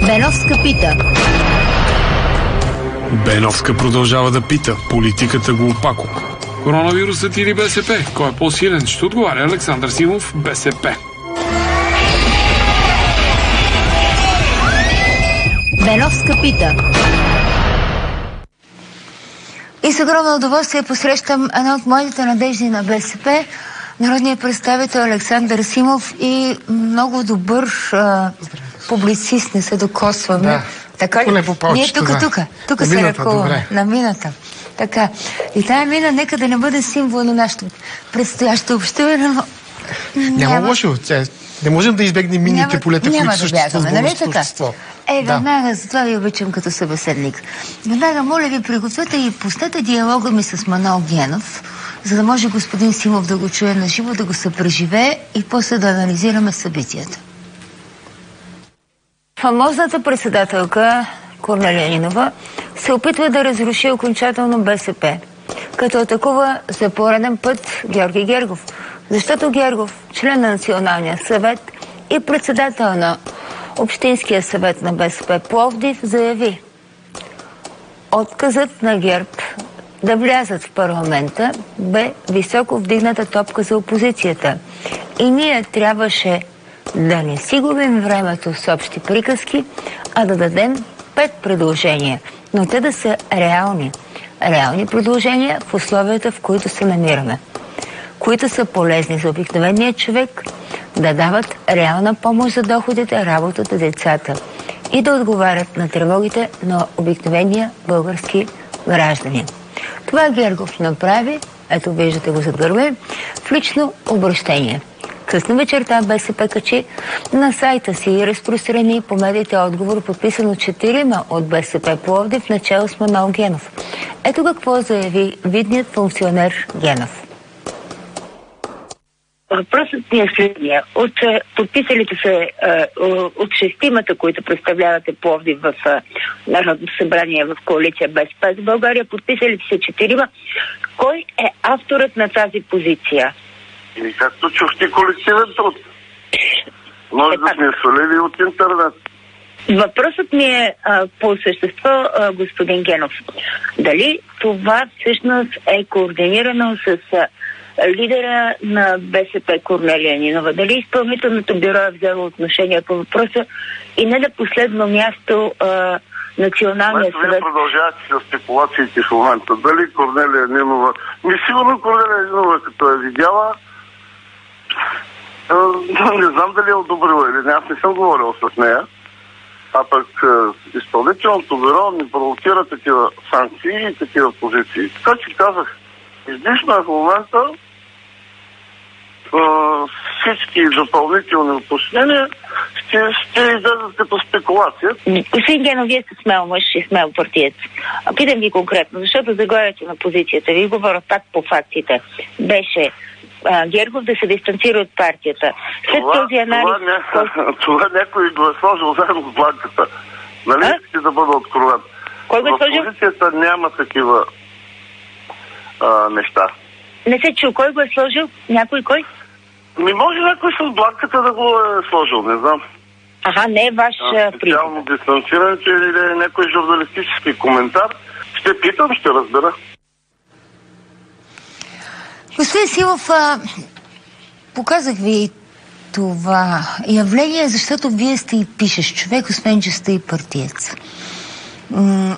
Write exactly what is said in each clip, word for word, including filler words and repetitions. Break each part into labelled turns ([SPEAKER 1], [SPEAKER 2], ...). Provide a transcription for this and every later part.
[SPEAKER 1] Беновска пита.
[SPEAKER 2] Беновска продължава да пита. Политиката го опако.
[SPEAKER 3] Коронавирусът или БСП? Кой е по-силен? Ще отговаря Александър Симов, БСП.
[SPEAKER 1] Беновска пита. И с огромно удоволствие посрещам една от моите надежди на БСП, народният представител Александър Симов и много добър а, публицист, не се докосваме.
[SPEAKER 4] Да.
[SPEAKER 1] Така ли? Ние тук,
[SPEAKER 4] да.
[SPEAKER 1] тук, тук се ръкуваме. На мината. Така. И тая мина нека да не бъде символ на нашето предстоящо общуване, но...
[SPEAKER 4] Няма, няма лошо. Не можем да избегнем минните няма, полета,
[SPEAKER 1] няма
[SPEAKER 4] които
[SPEAKER 1] да
[SPEAKER 4] съществуват в българското общество.
[SPEAKER 1] Е, веднага, да. Затова ви обичам като събеседник. Веднага, моля ви, пригответе и пуснете диалога ми с Манол Генов, за да може господин Симов да го чуе на живо, да го съпреживее и после да анализираме събитията. Фамозната председателка Корнелия Нинова се опитва да разруши окончателно БСП, като атакува за пореден път Георги Гергов. Защото Гергов, член на Националния съвет и председател на Общинския съвет на БСП Пловдив, заяви: отказът на ГЕРБ да влязат в парламента бе високо вдигната топка за опозицията. И ние трябваше да не си губим времето с общи приказки, а да дадем пет предложения, но те да са реални. Реални предложения в условията, в които се намираме, които са полезни за обикновения човек, да дават реална помощ за доходите, работата, децата и да отговарят на тревогите на обикновения български граждани. Това Гергов направи, ето виждате го зад гърба, в лично обращение. Късно вечерта БСП качи на сайта си и разпространи по медиите отговор, подписан от четирима от БСП Пловдив, начало с Манол Генов. Ето какво заяви видният функционер Генов.
[SPEAKER 5] Въпросът ми е следния. От подписалите се от шестимата, които представлявате Пловдив в Народното събрание в коалиция БСП за България, подписалите се четирима. Кой е авторът на тази позиция?
[SPEAKER 6] И както чухте, колективен труд. Може е, да сме свалили от интернет.
[SPEAKER 5] Въпросът ми е а, по същество, а, господин Генов. Дали това всъщност е координирано с а, лидера на БСП Корнелия Нинова? Дали изпълнителното бюро е взело отношение по въпроса и не на последно място а, Националния съвет?
[SPEAKER 6] Вие продължавате с спекулациите в момента. Дали Корнелия Нинова... Ми сигурно Корнелия Нинова, като е видяла, не знам дали е одобрила или не. Аз не съм говорил с нея. А пък изпълнителното бюро ни провокира такива санкции и такива позиции. Така че казах, излишно е в момента всички допълнителни уточнения ще, ще излезат като спекулация.
[SPEAKER 5] Господин Генов, вие сте смел мъж и смел партиец. А питам ви конкретно, защото заглавието на позицията ви, говоря пак по фактите, беше а, Гергов да се дистанцира от партията. След това, този анализ...
[SPEAKER 6] Това, ня... това някой го е сложил заедно с бланката. Нали искате да бъда откровен?
[SPEAKER 5] Кой го е сложил?
[SPEAKER 6] В позицията няма такива а, неща.
[SPEAKER 5] Не се чу. Кой го е сложил? Някой кой?
[SPEAKER 6] Ми може някой с бланката да го е сложил, не знам.
[SPEAKER 5] Ага, не е ваш признак.
[SPEAKER 6] Специално дистанцирането или някой журналистически коментар. Ще питам, ще разбера.
[SPEAKER 1] Господин Симов, а, показах ви това явление, защото вие сте и пишеш човек, освен че сте и партиец. М-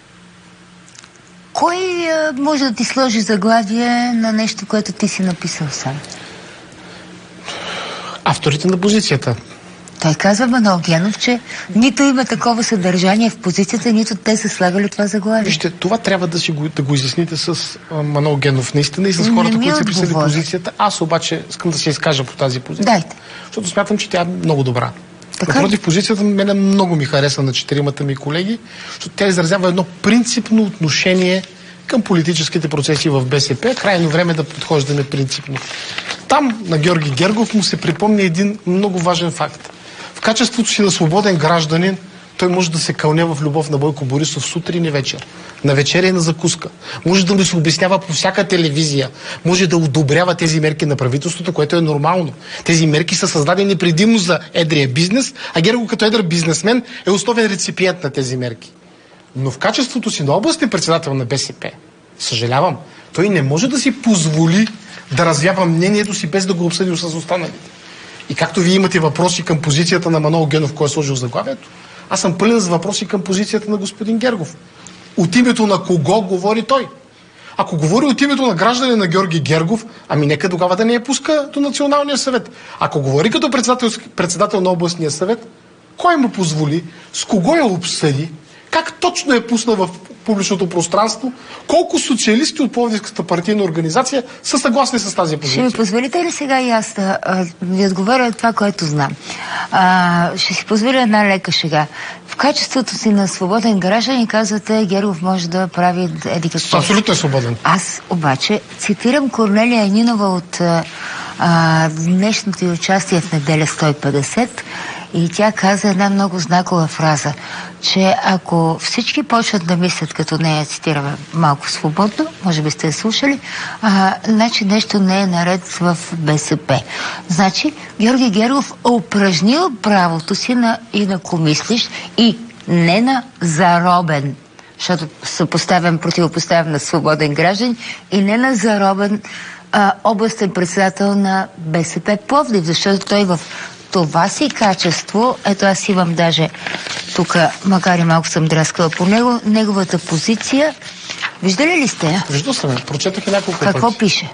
[SPEAKER 1] кой а, може да ти сложи заглавие на нещо, което ти си написал сам?
[SPEAKER 4] Авторите на позицията.
[SPEAKER 1] Той казва, Манол Генов, че нито има такова съдържание в позицията, нито те са слагали това заглавие.
[SPEAKER 4] Вижте, това трябва да, си го, да го изясните с а, Манол Генов наистина и с хората, които са писали позицията. Аз обаче искам да се изкажа по тази позиция.
[SPEAKER 1] Дайте.
[SPEAKER 4] Защото смятам, че тя е много добра.
[SPEAKER 1] Така
[SPEAKER 4] Напротив, позицията мене много ми хареса на четиримата ми колеги, защото тя изразява едно принципно отношение към политическите процеси в БСП. Крайно време да подхождаме принципно. Там на Георги Гергов му се припомня един много важен факт. В качеството си на свободен гражданин той може да се кълне в любов на Бойко Борисов сутрин и вечер. На вечеря и на закуска. Може да му се обяснява по всяка телевизия. Може да одобрява тези мерки на правителството, което е нормално. Тези мерки са създадени предимно за едрия бизнес, а Гергов като едър бизнесмен е основен реципиент на тези мерки. Но в качеството си на областен председател на БСП, съжалявам, той не може да си позволи да развява мнението си без да го обсъди с останалите. И както вие имате въпроси към позицията на Манол Генов, кой е сложил заглавието, аз съм пълен с въпроси към позицията на господин Гергов. От името на кого говори той? Ако говори от името на граждане на Георги Гергов, ами нека тогава да не я пуска до Националния съвет. Ако говори като председател, председател на областния съвет, кой му позволи, с кого я обсъди, как точно е пусна в публичното пространство, колко социалисти от Пловдивската партийна организация са съгласни с тази позиция?
[SPEAKER 1] Ще ми позволите ли сега и аз да а, ви отговоря това, което знам? А, ще си позволя една лека шега. В качеството си на свободен гражданин казвате, Гергов може да прави еди какво.
[SPEAKER 4] Абсолютно е свободен.
[SPEAKER 1] Аз обаче цитирам Корнелия Нинова от а, днешното й участие в Неделя сто и петдесет и тя каза една много знакова фраза, че ако всички почват да мислят като нея, цитираме малко свободно, може би сте я слушали, а, значи нещо не е наред в БСП. Значи Георги Гергов е упражнил правото си на инакомислищ и не на заробен, защото съпоставям, противопоставям на свободен граждан, и не на заробен а, областен председател на БСП Пловдив, защото той в това си качество, ето аз имам даже тук, макар и малко съм драскала по него, неговата позиция. Виждали ли сте я?
[SPEAKER 4] Виждал съм я, прочетах и няколко пъти.
[SPEAKER 1] Какво пише?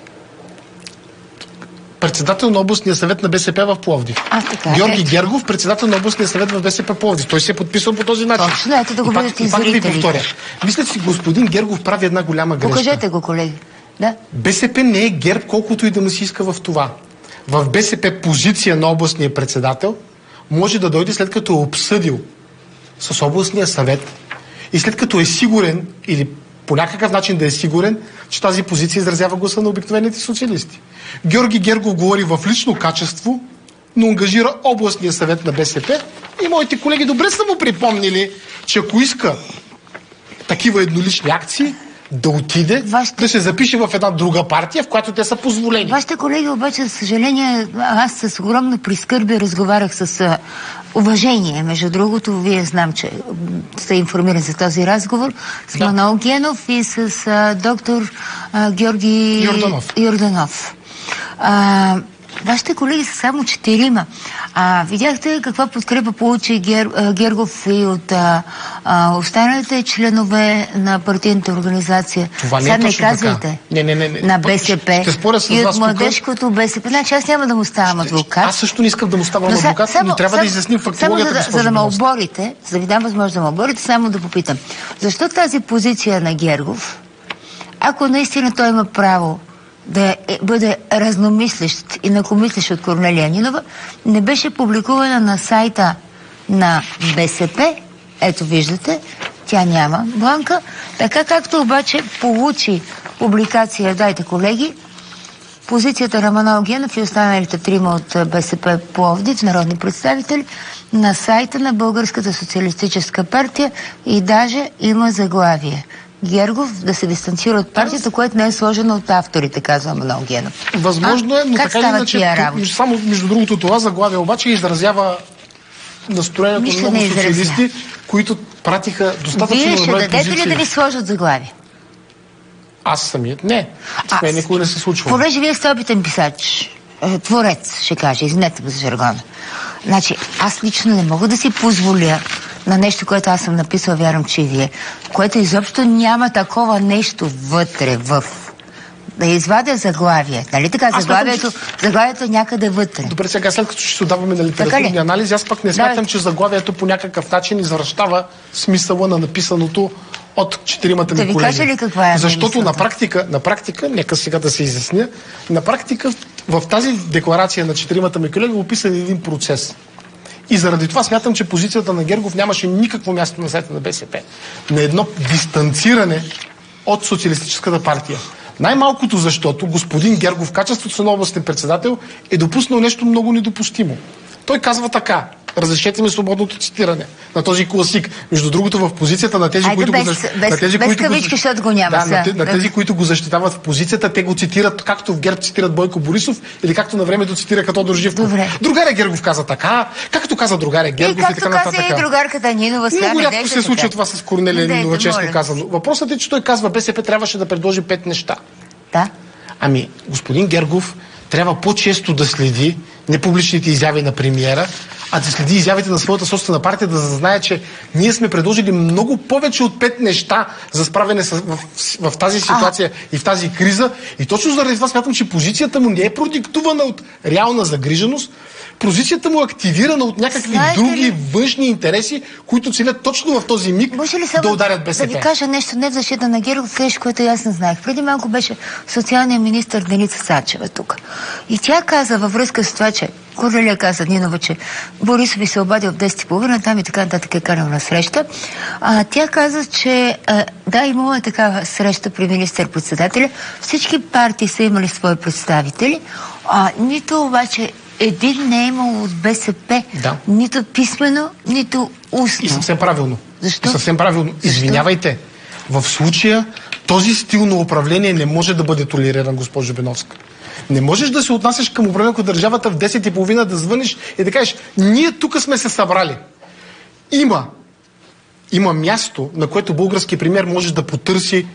[SPEAKER 4] Председател на областния съвет на БСП в Пловдив.
[SPEAKER 1] А, така,
[SPEAKER 4] Георги
[SPEAKER 1] ето.
[SPEAKER 4] Гергов, председател на областния съвет в БСП Пловдив. Той се е подписал по този начин.
[SPEAKER 1] Точно, ето да го
[SPEAKER 4] и пак,
[SPEAKER 1] видят
[SPEAKER 4] и
[SPEAKER 1] и
[SPEAKER 4] пак ви
[SPEAKER 1] зрителите.
[SPEAKER 4] повторя. Мисля, че господин Гергов прави една голяма грешка.
[SPEAKER 1] Покажете го, колеги. Да?
[SPEAKER 4] БСП не е ГЕРБ, колкото и да му се иска в това. В БСП позиция на областния председател може да дойде след като е обсъдил с областния съвет и след като е сигурен или по някакъв начин да е сигурен, че тази позиция изразява гласа на обикновените социалисти. Георги Гергов говори в лично качество, но ангажира областния съвет на БСП и моите колеги добре са му припомнили, че ако иска такива еднолични акции, да отиде, Вашите... да се запише в една друга партия, в която те са позволени.
[SPEAKER 1] Вашите колеги обаче, за съжаление, аз с огромно прискърбие разговарях с а, уважение. Между другото, вие знам, че сте информирани за този разговор с да. Манол Генов и с а, доктор а, Георги
[SPEAKER 4] Йорданов.
[SPEAKER 1] Йорданов. А, Вашите колеги са само четирима. А, видяхте каква подкрепа получи Гер, а, Гергов и от а, а, останалите членове на партийната организация.
[SPEAKER 4] Това не
[SPEAKER 1] Сега
[SPEAKER 4] е
[SPEAKER 1] не
[SPEAKER 4] точно
[SPEAKER 1] казвайте.
[SPEAKER 4] така. Не, не, не, не.
[SPEAKER 1] На БСП.
[SPEAKER 4] Ще споря с
[SPEAKER 1] и
[SPEAKER 4] вас
[SPEAKER 1] от младежкото БСП. Значи аз няма да му ставам адвокат.
[SPEAKER 4] Аз също не искам да му ставам
[SPEAKER 1] но
[SPEAKER 4] адвокат,
[SPEAKER 1] само,
[SPEAKER 4] но трябва
[SPEAKER 1] само,
[SPEAKER 4] да изясним фактологията.
[SPEAKER 1] Само за, да, за да ме оборите, за да ви дам възможност да ме оборите, само да попитам. Защо тази позиция на Гергов, ако наистина той има право да е, бъде разномислещ и инакомислещ от Корнелия Нинова, не беше публикувана на сайта на БСП. Ето виждате, тя няма бланка. Така както обаче получи публикация, дайте колеги, позицията на Манол Генов и останалите трима от БСП Пловдив, народни представители, на сайта на Българската социалистическа партия и даже има заглавие. Гергов да се дистанцира от партията, което не е сложено от авторите, казва Манол Генов.
[SPEAKER 4] Възможно е, но
[SPEAKER 1] как
[SPEAKER 4] така иначе, само между другото това заглавие обаче изразява настроението на много социалисти, които пратиха достатъчно
[SPEAKER 1] Вие ще
[SPEAKER 4] добре
[SPEAKER 1] дадете
[SPEAKER 4] позиции.
[SPEAKER 1] ли да ви сложат заглавие?
[SPEAKER 4] Аз самият не. С мен никога не се случва.
[SPEAKER 1] Понеже вие сте опитен писач, творец, ще кажа, извинете ме за жаргона. Значи, аз лично не мога да си позволя на нещо, което аз съм написала, вярвам, че и вие, което изобщо няма такова нещо вътре в... Да извадя заглавие. Нали така? Заглавието, че... заглавието е някъде вътре.
[SPEAKER 4] Добре, сега след като ще се отдаваме на литературни анализи, аз пък не смятам, да, че заглавието по някакъв начин извръщава смисъла на написаното от четиримата ми
[SPEAKER 1] да ви
[SPEAKER 4] колеги.
[SPEAKER 1] кажа ли каква е?
[SPEAKER 4] Защото на практика, на практика, нека сега да се изясня, на практика в тази декларация на четиримата ми колеги описан един процес. И заради това смятам, че позицията на Гергов нямаше никакво място на сайта на БСП. На едно дистанциране от социалистическата партия. Най-малкото защото господин Гергов в качеството си на областен председател е допуснал нещо много недопустимо. Той казва така: Разрешете ми свободното цитиране на този класик. Между другото, в позицията на тези,
[SPEAKER 1] Айде,
[SPEAKER 4] които
[SPEAKER 1] без,
[SPEAKER 4] го защитават.
[SPEAKER 1] без,
[SPEAKER 4] На тези,
[SPEAKER 1] без
[SPEAKER 4] които
[SPEAKER 1] кавички,
[SPEAKER 4] го...
[SPEAKER 1] защото го няма.
[SPEAKER 4] Да,
[SPEAKER 1] сега.
[SPEAKER 4] на, на тези, които го защитават в позицията, те го цитират, както в ГЕРБ цитират Бойко Борисов, или както на времето цитираха Тодор Живков.
[SPEAKER 1] Добре.
[SPEAKER 4] Другаря Гергов каза така, както каза другаря Гергов и,
[SPEAKER 1] и
[SPEAKER 4] така
[SPEAKER 1] както
[SPEAKER 4] нататък.
[SPEAKER 1] каза и другарката Нинова.
[SPEAKER 4] Много рядко се случва това с Корнелия Нинова, честно казано. Въпросът е, че той казва, БСП трябваше да предложи пет неща.
[SPEAKER 1] Да.
[SPEAKER 4] Ами, господин Гергов трябва по-често да следи не публичните изяви на премиера, а да следи изявите на своята собствена партия, да знае, че ние сме предложили много повече от пет неща за справяне с, в, в, в тази ситуация а. и в тази криза. И точно заради това смятам, че позицията му не е продиктувана от реална загриженост, позицията му е активирана от някакви Знаете други ли? външни интереси, които целят точно в този миг да ударят БСП.
[SPEAKER 1] Да ви кажа нещо не в защита на Гергов, нещо, което аз не знаех. Преди малко беше социалният министър Деница Сачева тук. И тя каза във връзка с това, че Корнелия каза Нинова, че Борисов ви се обади в десет и половина, там и така нататък е канал на среща. А, тя каза, че а, да, имала е такава среща при министър-председателя. Всички партии са имали свои представители, а, нито обаче един не е имал от БСП. Да. Нито писмено, нито устно.
[SPEAKER 4] И съвсем правилно.
[SPEAKER 1] Защо?
[SPEAKER 4] И съвсем правилно. Защо? Извинявайте. В случая този стил на управление не може да бъде толериран, госпожо Беновска. Не можеш да се отнасяш към управлението на държавата в десет и половина, да звъниш и да кажеш, ние тук сме се събрали. Има. Има място, на което български премиер може да потърси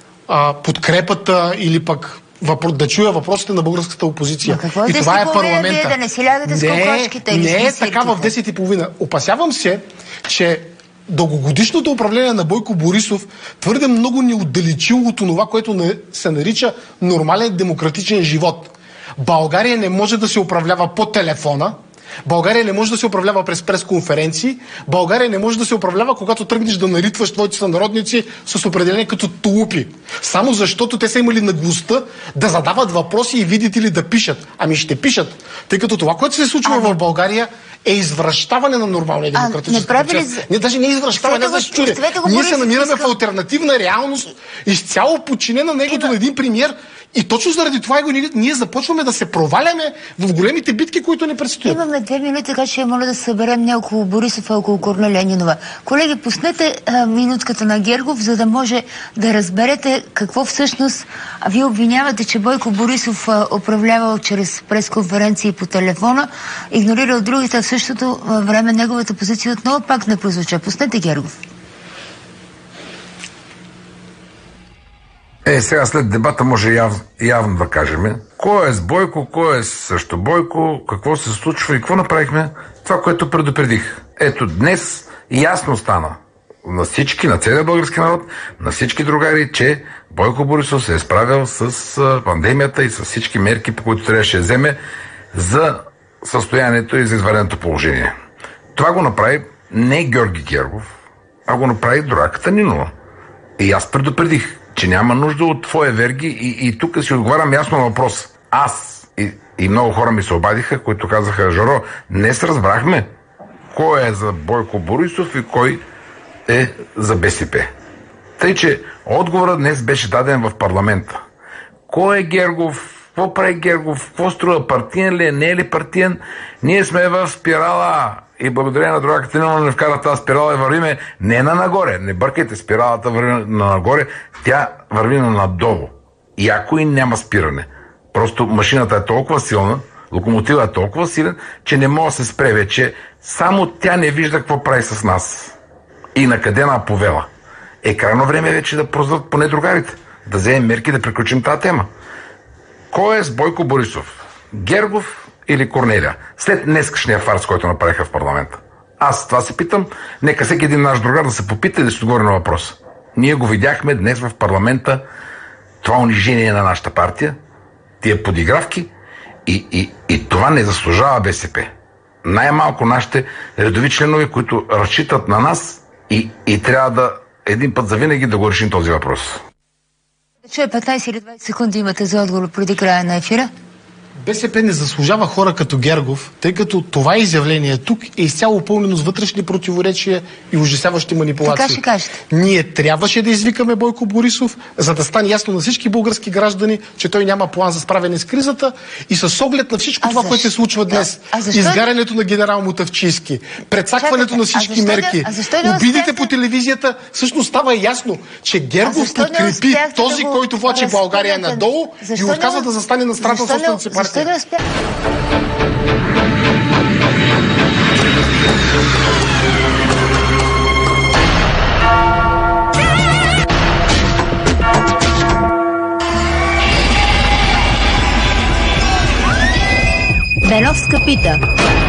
[SPEAKER 4] а, подкрепата или пък въпро... да чуя въпросите на българската опозиция.
[SPEAKER 1] Какво
[SPEAKER 4] и това е парламента.
[SPEAKER 1] Вие да не си лягате с кокошките?
[SPEAKER 4] Не, не е така в десет и половина. Опасявам се, че дългогодишното управление на Бойко Борисов твърде много ни отдалечило от това, което се нарича нормален демократичен живот. България не може да се управлява по телефона, България не може да се управлява през пресконференции, България не може да се управлява, когато тръгнеш да наритваш твоите сънародници с определение като тулупи. Само защото те са имали наглостта да задават въпроси и видите ли да пишат. Ами ще пишат, тъй като това, което се случва ами... в България, е извращаване на нормалния демократически процес. Не, даже не е извращаване, да се чуде. Ние се намираме в алтернативна реалност, изцяло подчинена на егото на един премиер. И точно заради това ние започваме да се проваляме в големите битки, които ни предстоят.
[SPEAKER 1] Имаме две минути, така че моля да се съберем не около Борисов, а около Корнелия Нинова. Колеги, пуснете а, минутката на Гергов, за да може да разберете какво всъщност а, вие обвинявате, че Бойко Борисов а, управлявал чрез пресконференции по телефона, игнорирал другите, а в същото а, време неговата позиция отново пак не прозвуча. Пуснете Гергов.
[SPEAKER 7] Е, сега след дебата може яв, явно да кажем кой е с Бойко, кой е също Бойко, какво се случва и какво направихме. Това, което предупредих. Ето днес ясно стана на всички, на целия български народ, на всички другари, че Бойко Борисов се е справил с пандемията и с всички мерки, по които трябваше да вземе за състоянието и за извънредното положение. Това го направи не Георги Гергов, а го направи дураката Нинова. И аз предупредих, че няма нужда от твоя верги и, и тук си отговарям ясно на въпрос. Аз и, и много хора ми се обадиха, които казаха, Жоро, днес разбрахме кой е за Бойко Борисов и кой е за БСП. Тъй, че отговорът днес беше даден в парламента. Кой е Гергов? Какво прави Гергов? Какво струва? Партиен ли е? Не е ли партиен? Ние сме в спирала и благодарение на друга Катерина не вкара тази спирала и вървиме не на нагоре. Не бъркайте, спиралата върви на нагоре, тя върви на надолу. И ако и няма спиране. Просто машината е толкова силна, локомотива е толкова силен, че не може да се спре вече. Само тя не вижда какво прави с нас. И на къде на повела. Е крайно време вече да прозват поне другарите. Да вземем мерки да приключим тази тема. Кой е с Бойко Борисов? Гергов или Корнелия? След днескашния фарс, който направиха в парламента. Аз това се питам. Нека всеки един наш другар да се попита и да се отговори на въпроса. Ние го видяхме днес в парламента, това унижение на нашата партия, тия подигравки и, и, и това не заслужава БСП. Най-малко нашите редови членове, които разчитат на нас и, и трябва да един път завинаги да го решим този въпрос.
[SPEAKER 1] Чуя петнайсет или двайсет секунди имате за отговор преди края на ефира.
[SPEAKER 4] БСП не заслужава хора като Гергов, тъй като това изявление тук е изцяло пълнено с вътрешни противоречия и ужасяващи манипулации.
[SPEAKER 1] Така ще кажете.
[SPEAKER 4] Ние трябваше да извикаме Бойко Борисов, за да стане ясно на всички български граждани, че той няма план за справяне с кризата и с оглед на всичко
[SPEAKER 1] А
[SPEAKER 4] това,
[SPEAKER 1] защ...
[SPEAKER 4] което се случва днес.
[SPEAKER 1] А, а защо...
[SPEAKER 4] Изгарянето на генерал Мутафчийски, прецакването на всички
[SPEAKER 1] а
[SPEAKER 4] мерки,
[SPEAKER 1] да...
[SPEAKER 4] обидите
[SPEAKER 1] успяхте...
[SPEAKER 4] по телевизията, всъщност става ясно, че Гергов подкрепи този,
[SPEAKER 1] да
[SPEAKER 4] който влачи България надолу и отказва да застане на страната на собствената си партия.
[SPEAKER 1] Защо не успя... Беновска пита.